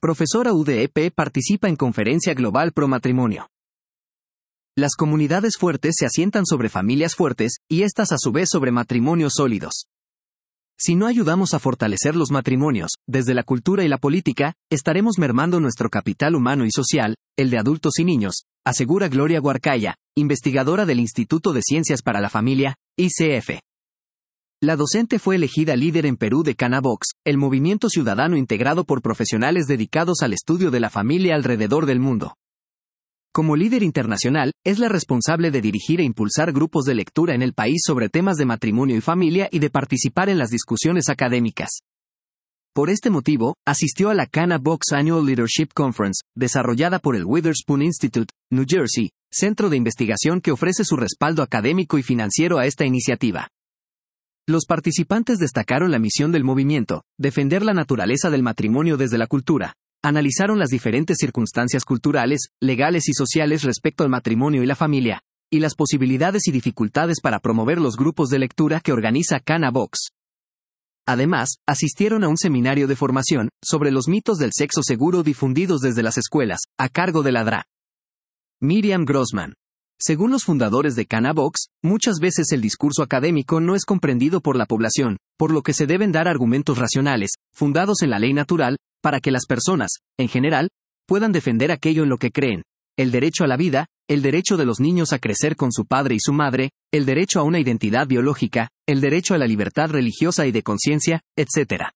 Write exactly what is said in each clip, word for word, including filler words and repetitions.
Profesora U D E P participa en conferencia global pro matrimonio. Las comunidades fuertes se asientan sobre familias fuertes, y estas a su vez sobre matrimonios sólidos. Si no ayudamos a fortalecer los matrimonios, desde la cultura y la política, estaremos mermando nuestro capital humano y social, el de adultos y niños, asegura Gloria Guarcaya, investigadora del Instituto de Ciencias para la Familia, I C F. La docente fue elegida líder en Perú de Canabox, el movimiento ciudadano integrado por profesionales dedicados al estudio de la familia alrededor del mundo. Como líder internacional, es la responsable de dirigir e impulsar grupos de lectura en el país sobre temas de matrimonio y familia y de participar en las discusiones académicas. Por este motivo, asistió a la Canabox Annual Leadership Conference, desarrollada por el Witherspoon Institute, New Jersey, centro de investigación que ofrece su respaldo académico y financiero a esta iniciativa. Los participantes destacaron la misión del movimiento, defender la naturaleza del matrimonio desde la cultura. Analizaron las diferentes circunstancias culturales, legales y sociales respecto al matrimonio y la familia, y las posibilidades y dificultades para promover los grupos de lectura que organiza Canabox. Además, asistieron a un seminario de formación sobre los mitos del sexo seguro difundidos desde las escuelas, a cargo de la D R A. Miriam Grossman. Según los fundadores de Canabox, muchas veces el discurso académico no es comprendido por la población, por lo que se deben dar argumentos racionales, fundados en la ley natural, para que las personas, en general, puedan defender aquello en lo que creen: el derecho a la vida, el derecho de los niños a crecer con su padre y su madre, el derecho a una identidad biológica, el derecho a la libertad religiosa y de conciencia, etcétera.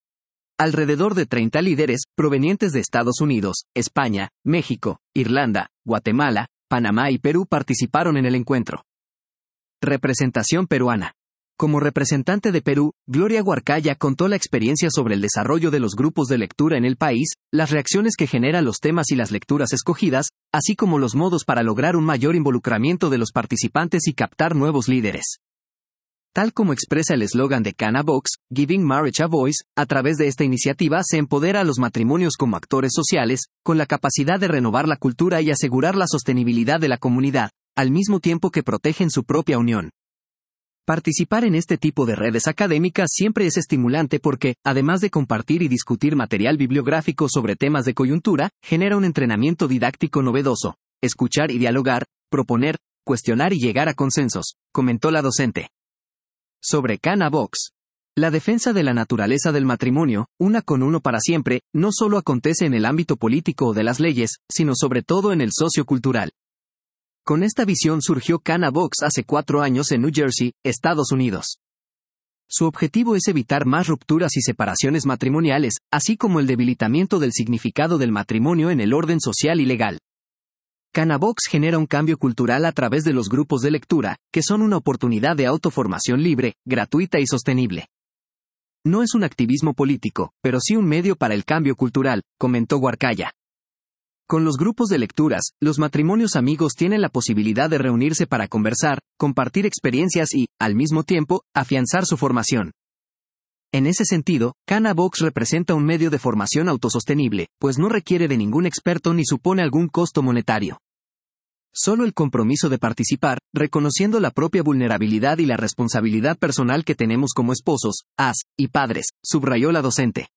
Alrededor de treinta líderes, provenientes de Estados Unidos, España, México, Irlanda, Guatemala, Panamá y Perú participaron en el encuentro. Representación peruana. Como representante de Perú, Gloria Guarcaya contó la experiencia sobre el desarrollo de los grupos de lectura en el país, las reacciones que generan los temas y las lecturas escogidas, así como los modos para lograr un mayor involucramiento de los participantes y captar nuevos líderes. Tal como expresa el eslogan de Canabox, Giving Marriage a Voice, a través de esta iniciativa se empodera a los matrimonios como actores sociales, con la capacidad de renovar la cultura y asegurar la sostenibilidad de la comunidad, al mismo tiempo que protegen su propia unión. Participar en este tipo de redes académicas siempre es estimulante porque, además de compartir y discutir material bibliográfico sobre temas de coyuntura, genera un entrenamiento didáctico novedoso: escuchar y dialogar, proponer, cuestionar y llegar a consensos, comentó la docente. Sobre Canabox. La defensa de la naturaleza del matrimonio, una con uno para siempre, no solo acontece en el ámbito político o de las leyes, sino sobre todo en el sociocultural. Con esta visión surgió Canabox hace cuatro años en New Jersey, Estados Unidos. Su objetivo es evitar más rupturas y separaciones matrimoniales, así como el debilitamiento del significado del matrimonio en el orden social y legal. Canabox genera un cambio cultural a través de los grupos de lectura, que son una oportunidad de autoformación libre, gratuita y sostenible. No es un activismo político, pero sí un medio para el cambio cultural, comentó Guarcaya. Con los grupos de lecturas, los matrimonios amigos tienen la posibilidad de reunirse para conversar, compartir experiencias y, al mismo tiempo, afianzar su formación. En ese sentido, Canabox representa un medio de formación autosostenible, pues no requiere de ningún experto ni supone algún costo monetario. Solo el compromiso de participar, reconociendo la propia vulnerabilidad y la responsabilidad personal que tenemos como esposos, as, y padres, subrayó la docente.